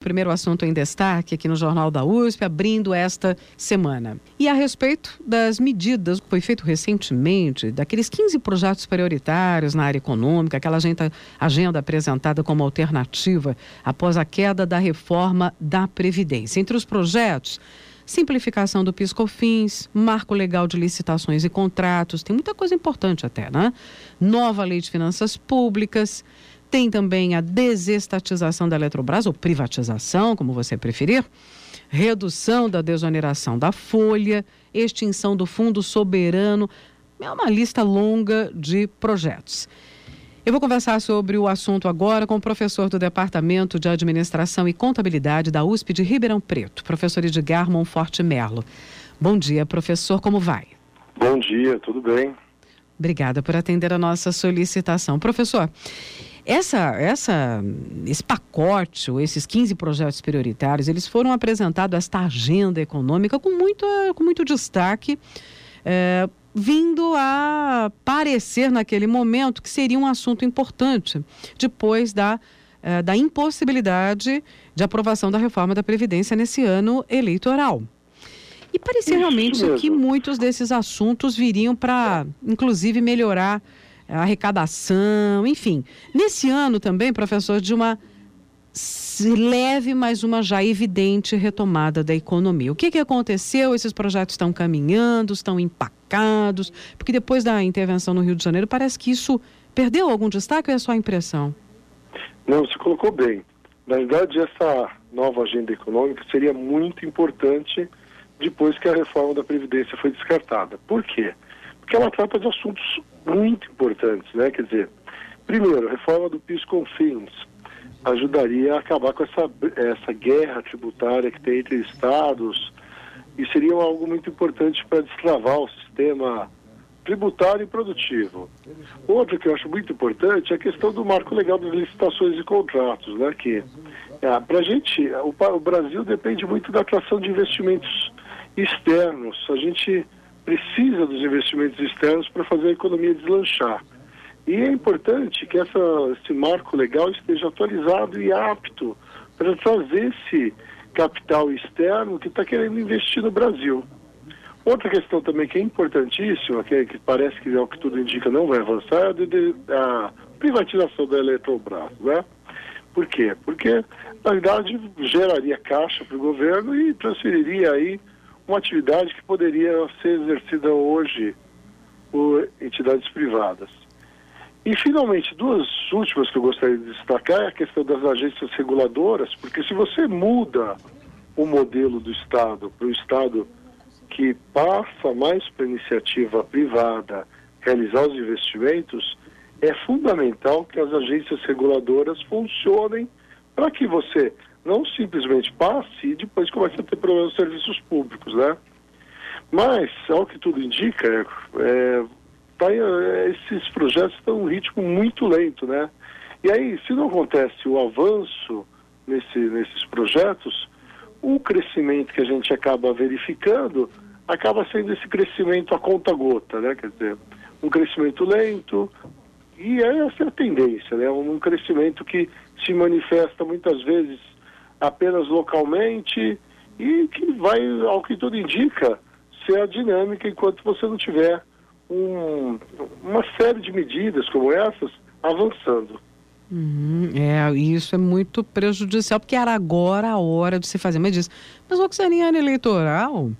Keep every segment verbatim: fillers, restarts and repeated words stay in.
Primeiro assunto em destaque aqui no Jornal da U S P, abrindo esta semana. E a respeito das medidas que foi feito recentemente, daqueles quinze projetos prioritários na área econômica, aquela agenda, agenda apresentada como alternativa após a queda da reforma da Previdência. Entre os projetos, simplificação do PIS/COFINS, marco legal de licitações e contratos, tem muita coisa importante até, né? Nova lei de finanças públicas. Tem também a desestatização da Eletrobras, ou privatização, como você preferir, redução da desoneração da folha, extinção do Fundo Soberano. É uma lista longa de projetos. Eu vou conversar sobre o assunto agora com o professor do Departamento de Administração e Contabilidade da U S P de Ribeirão Preto, professor Edgar Monforte Melo. Bom dia, professor, como vai? Bom dia, tudo bem? Obrigada por atender a nossa solicitação. Professor, Essa, essa, esse pacote, ou esses quinze projetos prioritários, eles foram apresentados, esta agenda econômica, com muito, com muito destaque, é, vindo a parecer naquele momento que seria um assunto importante, depois da, é, da impossibilidade de aprovação da reforma da Previdência nesse ano eleitoral. E parecia realmente que muitos desses assuntos viriam para, inclusive, melhorar a arrecadação, enfim. Nesse ano também, professor, de uma leve, mas uma já evidente retomada da economia. O que, que aconteceu? Esses projetos estão caminhando, estão empacados, porque depois da intervenção no Rio de Janeiro, parece que isso perdeu algum destaque ou é só a impressão? Não, você colocou bem. Na verdade, essa nova agenda econômica seria muito importante depois que a reforma da Previdência foi descartada. Por quê? Porque ela trata de assuntos muito importantes, né? Quer dizer, primeiro, a reforma do PIS/COFINS ajudaria a acabar com essa, essa guerra tributária que tem entre estados e seria algo muito importante para destravar o sistema tributário e produtivo. Outro que eu acho muito importante é a questão do marco legal das licitações e contratos, né? Que, é, para a gente, o, o Brasil depende muito da atração de investimentos externos. A gente precisa dos investimentos externos para fazer a economia deslanchar. E é importante que essa, esse marco legal esteja atualizado e apto para trazer esse capital externo que está querendo investir no Brasil. Outra questão também que é importantíssima, que, que parece que é o que tudo indica não vai avançar, é a privatização da Eletrobras, né? Por quê? Porque, na verdade, geraria caixa para o governo e transferiria aí uma atividade que poderia ser exercida hoje por entidades privadas. E, finalmente, duas últimas que eu gostaria de destacar é a questão das agências reguladoras, porque se você muda o modelo do Estado para o Estado que passa mais para a iniciativa privada realizar os investimentos, é fundamental que as agências reguladoras funcionem para que você não simplesmente passe e depois comece a ter problemas nos serviços públicos, né? Mas, ao que tudo indica, é, tá, é, esses projetos estão em um ritmo muito lento, né? E aí, se não acontece o avanço nesse, nesses projetos, o crescimento que a gente acaba verificando acaba sendo esse crescimento a conta-gota, né? Quer dizer, um crescimento lento, e essa é a tendência, né? Um crescimento que se manifesta muitas vezes apenas localmente e que vai, ao que tudo indica, ser a dinâmica enquanto você não tiver um, uma série de medidas como essas avançando. Uhum, é, isso é muito prejudicial, porque era agora a hora de se fazer medidas. Mas o que seria ano eleitoral?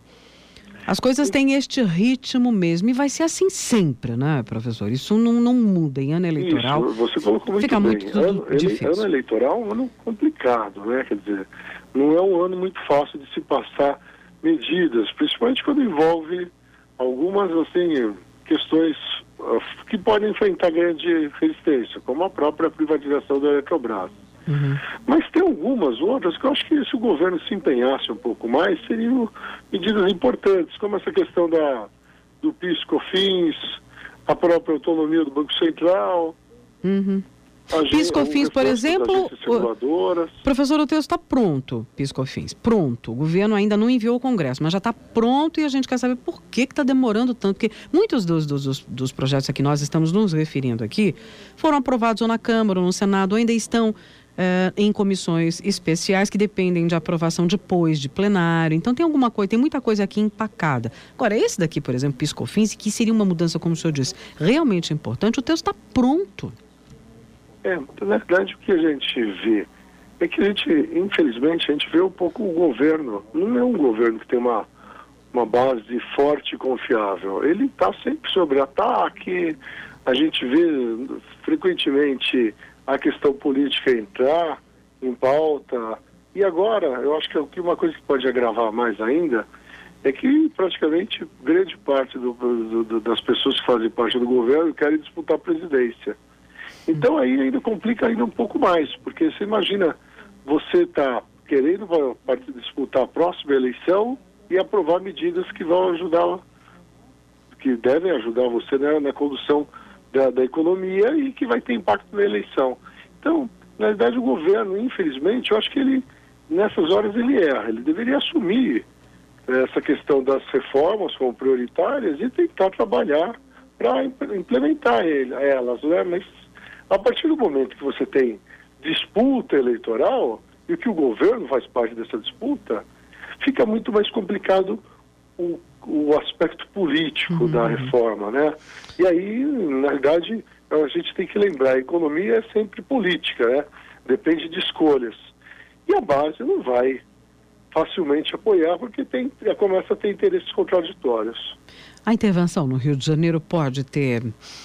As coisas têm este ritmo mesmo e vai ser assim sempre, né, professor? Isso não, não muda em ano eleitoral. Isso, você colocou muito fica bem. Muito ano, difícil. Ano eleitoral é um ano complicado, né? Quer dizer, não é um ano muito fácil de se passar medidas, principalmente quando envolve algumas, assim, questões uh, que podem enfrentar grande resistência, como a própria privatização da Eletrobras. Uhum. Mas tem algumas outras que eu acho que se o governo se empenhasse um pouco mais, seriam medidas importantes, como essa questão da, do PIS/COFINS, a própria autonomia do Banco Central. Uhum. PIS/COFINS, por exemplo, o... professor, o texto está pronto, PIS/COFINS, pronto. O governo ainda não enviou ao Congresso, mas já está pronto e a gente quer saber por que está demorando tanto, porque muitos dos, dos, dos projetos a que nós estamos nos referindo aqui foram aprovados ou na Câmara ou no Senado, ou ainda estão Uh, em comissões especiais que dependem de aprovação depois de plenário. Então tem alguma coisa, tem muita coisa aqui empacada. Agora, esse daqui, por exemplo, PiscoFins, que seria uma mudança, como o senhor disse, realmente importante, o texto está pronto. É, na verdade, o que a gente vê é que a gente, infelizmente, a gente vê um pouco o governo, não é um governo que tem uma, uma base forte e confiável. Ele está sempre sobre ataque, a gente vê frequentemente a questão política entrar em pauta. E agora, eu acho que uma coisa que pode agravar mais ainda é que praticamente grande parte do, do, das pessoas que fazem parte do governo querem disputar a presidência. Então aí ainda complica ainda um pouco mais, porque você imagina, você está querendo disputar a próxima eleição e aprovar medidas que vão ajudar, que devem ajudar você, né, na condução Da, da economia e que vai ter impacto na eleição. Então, na verdade, o governo, infelizmente, eu acho que ele, nessas horas, ele erra. Ele deveria assumir essa questão das reformas como prioritárias e tentar trabalhar para implementar ele, elas, né? Mas, a partir do momento que você tem disputa eleitoral e que o governo faz parte dessa disputa, fica muito mais complicado o o aspecto político, uhum, da reforma, né? E aí, na verdade, a gente tem que lembrar, a economia é sempre política, né? Depende de escolhas. E a base não vai facilmente apoiar porque tem, começa a ter interesses contraditórios. A intervenção no Rio de Janeiro pode ter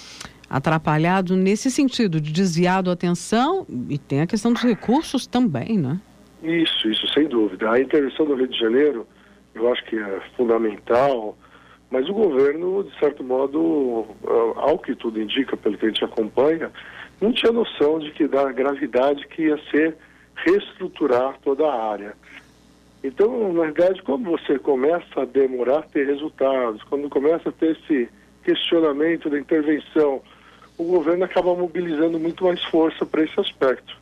atrapalhado nesse sentido, de desviado a atenção, e tem a questão dos recursos também, né? Isso, isso, sem dúvida. A intervenção do Rio de Janeiro, eu acho que é fundamental, mas o governo, de certo modo, ao que tudo indica, pelo que a gente acompanha, não tinha noção de que da gravidade que ia ser reestruturar toda a área. Então, na verdade, quando você começa a demorar a ter resultados, quando começa a ter esse questionamento da intervenção, o governo acaba mobilizando muito mais força para esse aspecto.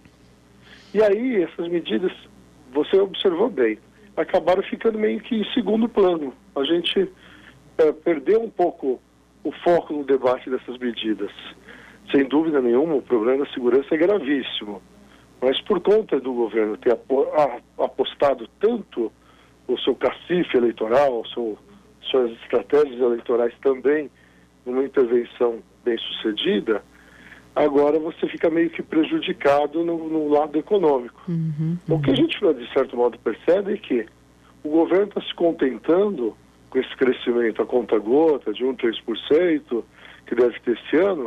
E aí, essas medidas, você observou bem, acabaram ficando meio que em segundo plano. A gente é, perdeu um pouco o foco no debate dessas medidas. Sem dúvida nenhuma, o problema da segurança é gravíssimo. Mas por conta do governo ter apostado tanto o seu cacife eleitoral, seu, suas estratégias eleitorais também, numa intervenção bem sucedida, agora você fica meio que prejudicado no, no lado econômico. Uhum, uhum. O que a gente, de certo modo, percebe é que o governo está se contentando com esse crescimento a conta-gota de um vírgula três por cento, que deve ter esse ano,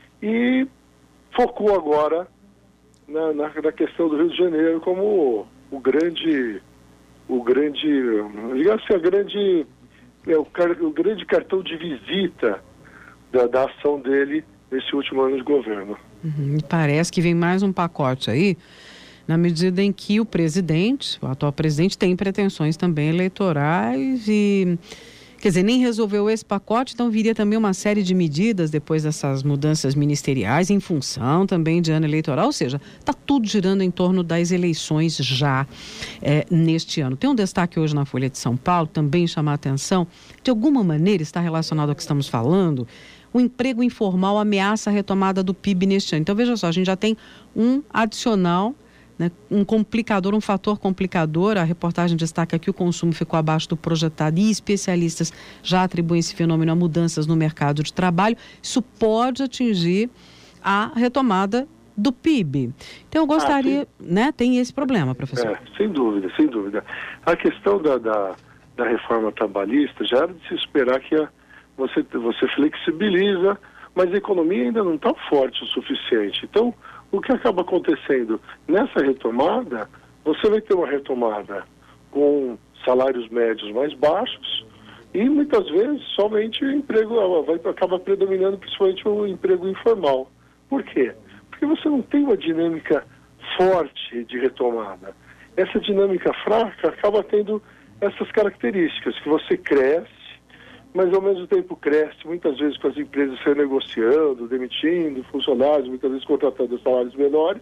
e focou agora na, na, na questão do Rio de Janeiro como o, o grande, o grande, digamos assim, a grande, é, o, o grande cartão de visita da, da ação dele nesse último ano de governo. Uhum, parece que vem mais um pacote aí, na medida em que o presidente, o atual presidente, tem pretensões também eleitorais e, quer dizer, nem resolveu esse pacote, então viria também uma série de medidas depois dessas mudanças ministeriais em função também de ano eleitoral, ou seja, está tudo girando em torno das eleições já é, neste ano. Tem um destaque hoje na Folha de São Paulo, também chamar a atenção, de alguma maneira está relacionado ao que estamos falando. O emprego informal ameaça a retomada do P I B neste ano. Então, veja só, a gente já tem um adicional, né, um complicador, um fator complicador. A reportagem destaca que o consumo ficou abaixo do projetado e especialistas já atribuem esse fenômeno a mudanças no mercado de trabalho. Isso pode atingir a retomada do P I B. Então, eu gostaria, ah, né, tem esse problema, professor. É, sem dúvida, sem dúvida. A questão da, da, da reforma trabalhista já era de se esperar que a Você, você flexibiliza, mas a economia ainda não está forte o suficiente. Então, o que acaba acontecendo? Nessa retomada, você vai ter uma retomada com salários médios mais baixos e, muitas vezes, somente o emprego vai, acaba predominando, principalmente o emprego informal. Por quê? Porque você não tem uma dinâmica forte de retomada. Essa dinâmica fraca acaba tendo essas características, que você cresce, mas ao mesmo tempo cresce, muitas vezes com as empresas renegociando, demitindo funcionários, muitas vezes contratando salários menores,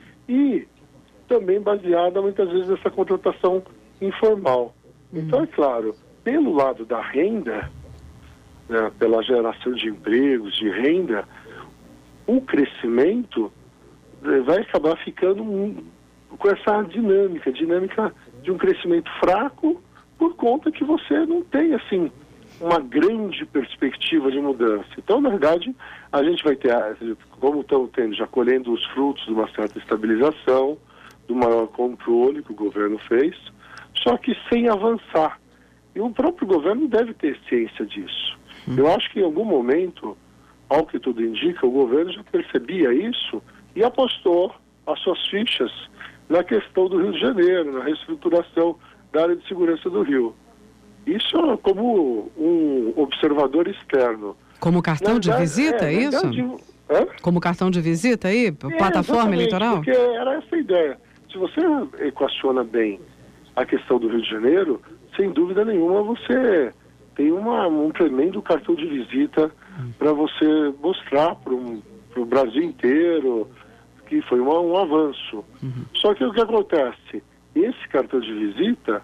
e também baseada muitas vezes nessa contratação informal. Uhum. Então, é claro, pelo lado da renda, né, pela geração de empregos, de renda, o crescimento vai acabar ficando um, com essa dinâmica, dinâmica de um crescimento fraco, por conta que você não tem, assim, uma grande perspectiva de mudança. Então, na verdade, a gente vai ter, como estamos tendo, já colhendo os frutos de uma certa estabilização, do maior controle que o governo fez, só que sem avançar. E o próprio governo deve ter ciência disso. Hum. Eu acho que em algum momento, ao que tudo indica, o governo já percebia isso e apostou as suas fichas na questão do Rio de Janeiro, na reestruturação da área de segurança do Rio. Isso como um observador externo. Como cartão verdade, de visita, é, isso? Verdade, é? Como cartão de visita aí? É, plataforma eleitoral? Porque era essa a ideia. Se você equaciona bem a questão do Rio de Janeiro, sem dúvida nenhuma você tem uma, um tremendo cartão de visita hum. para você mostrar para o Brasil inteiro que foi uma, um avanço. Uhum. Só que o que acontece? Esse cartão de visita,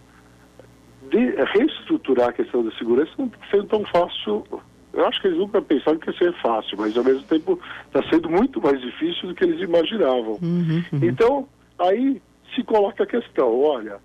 de reestruturar a questão da segurança não está sendo tão fácil. Eu acho que eles nunca pensaram que ia ser fácil, mas ao mesmo tempo está sendo muito mais difícil do que eles imaginavam. Uhum, uhum. Então, aí se coloca a questão, olha,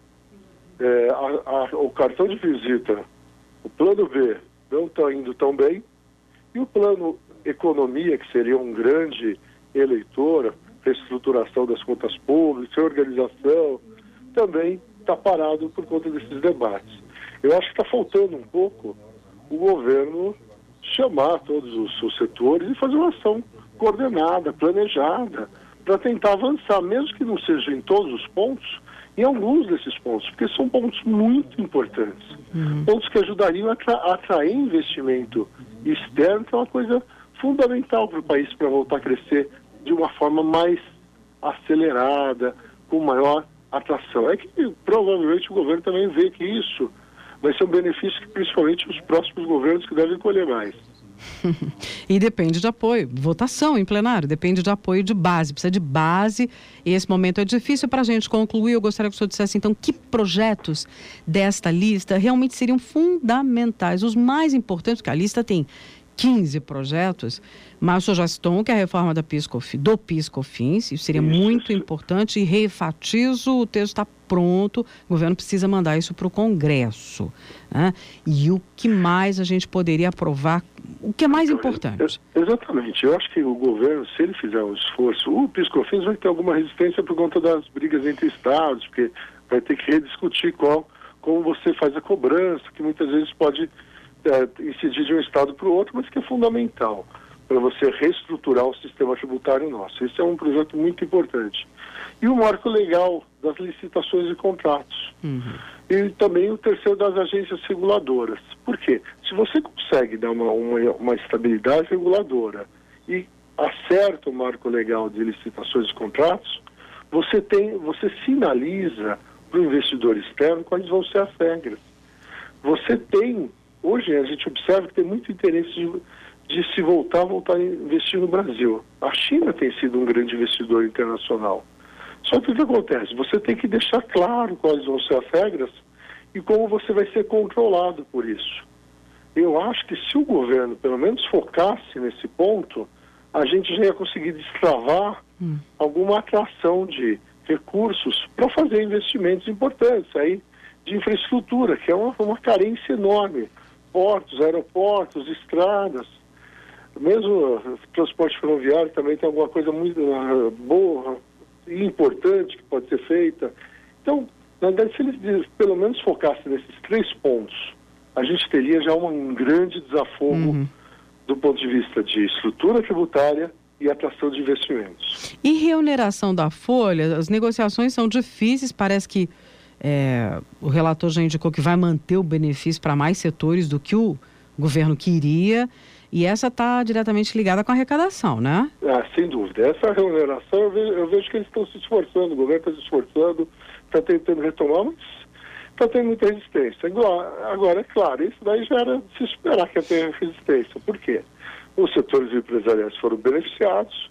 é, a, a, o cartão de visita, o plano B não está indo tão bem, e o plano economia, que seria um grande eleitor, reestruturação das contas públicas, organização, também está parado por conta desses debates. Eu acho que está faltando um pouco o governo chamar todos os, os setores e fazer uma ação coordenada, planejada, para tentar avançar, mesmo que não seja em todos os pontos, em alguns desses pontos, porque são pontos muito importantes. Uhum. Pontos que ajudariam a atra atrair investimento externo, que é uma coisa fundamental para o país para voltar a crescer de uma forma mais acelerada, com maior atração. É que provavelmente o governo também vê que isso vai ser um benefício que principalmente os próximos governos que devem colher mais. E depende de apoio, votação em plenário, depende de apoio de base, precisa de base, e esse momento é difícil. Para a gente concluir, eu gostaria que o senhor dissesse então que projetos desta lista realmente seriam fundamentais, os mais importantes, porque a lista tem quinze projetos, mas o senhor já citou que é a reforma da PIS-COFINS, do PIS-COFINS, isso seria isso, muito isso. importante, e reefatizo, o texto está pronto, o governo precisa mandar isso para o Congresso, né? E o que mais a gente poderia aprovar, o que é mais importante? Exatamente, eu acho que o governo, se ele fizer um esforço, o PIS-COFINS vai ter alguma resistência por conta das brigas entre estados, porque vai ter que rediscutir qual, como você faz a cobrança, que muitas vezes pode É, incidir de um estado para o outro, mas que é fundamental para você reestruturar o sistema tributário nosso. Esse é um projeto muito importante. E o marco legal das licitações e contratos. Uhum. E também o terceiro das agências reguladoras. Por quê? Se você consegue dar uma, uma, uma estabilidade reguladora e acerta o marco legal de licitações e contratos, você, tem, você sinaliza para o investidor externo quais vão ser as regras. Você tem Hoje a gente observa que tem muito interesse de, de se voltar, voltar a investir no Brasil. A China tem sido um grande investidor internacional. Só que o que acontece? Você tem que deixar claro quais vão ser as regras e como você vai ser controlado por isso. Eu acho que se o governo pelo menos focasse nesse ponto, a gente já ia conseguir destravar hum. alguma atração de recursos para fazer investimentos importantes aí de infraestrutura, que é uma, uma carência enorme. Portos, aeroportos, estradas, mesmo o transporte ferroviário também tem alguma coisa muito uh, boa e importante que pode ser feita. Então, na verdade, se eles pelo menos focassem nesses três pontos, a gente teria já um grande desafogo uhum. do ponto de vista de estrutura tributária e atração de investimentos. E reoneração da folha, as negociações são difíceis, parece que É, o relator já indicou que vai manter o benefício para mais setores do que o governo queria, e essa está diretamente ligada com a arrecadação, né? Ah, sem dúvida. Essa remuneração, eu vejo, eu vejo que eles estão se esforçando, o governo está se esforçando, está tentando retomar, mas está tendo muita resistência. Agora, agora, é claro, isso daí já era de se esperar que ia ter resistência. Por quê? Os setores empresariais foram beneficiados,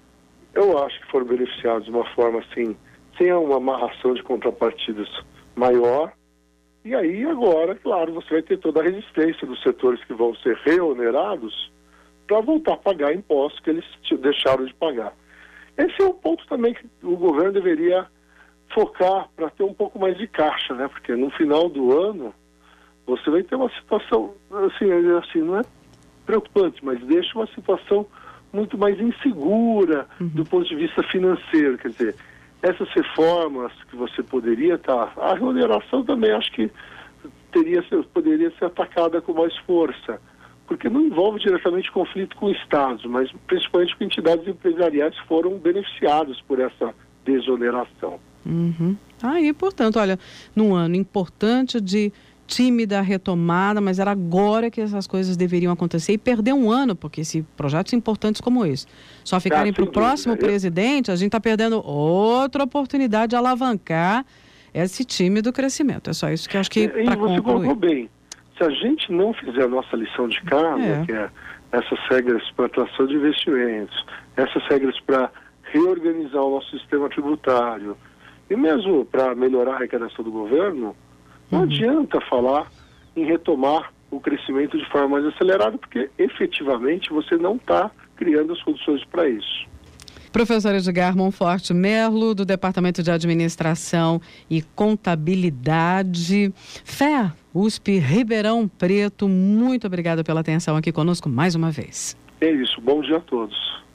eu acho que foram beneficiados de uma forma assim, sem uma amarração de contrapartidas maior, e aí agora, claro, você vai ter toda a resistência dos setores que vão ser reonerados para voltar a pagar impostos que eles deixaram de pagar. esse é um ponto também que o governo deveria focar para ter um pouco mais de caixa, né? Porque no final do ano você vai ter uma situação, assim, assim não é preocupante, mas deixa uma situação muito mais insegura uhum. do ponto de vista financeiro. Quer dizer, essas reformas que você poderia estar... A remuneração também acho que teria, poderia ser atacada com mais força, porque não envolve diretamente conflito com estados, mas principalmente com entidades empresariais que foram beneficiadas por essa desoneração. Uhum. Aí, portanto, olha, num ano importante de tímida retomada, mas era agora que essas coisas deveriam acontecer e perder um ano, porque se projetos importantes como esse só ficarem ah, para o próximo dúvida. presidente, a gente está perdendo outra oportunidade de alavancar esse tímido crescimento. É só isso que eu acho que... E, e você colocou bem. Se a gente não fizer a nossa lição de casa, é. que é essas regras para atração de investimentos, essas regras para reorganizar o nosso sistema tributário, e mesmo para melhorar a arrecadação do governo, não uhum. adianta falar em retomar o crescimento de forma mais acelerada, porque efetivamente você não está criando as condições para isso. Professor Edgar Monforte Merlo, do Departamento de Administração e Contabilidade, F E A, U S P Ribeirão Preto, muito obrigada pela atenção aqui conosco mais uma vez. É isso, bom dia a todos.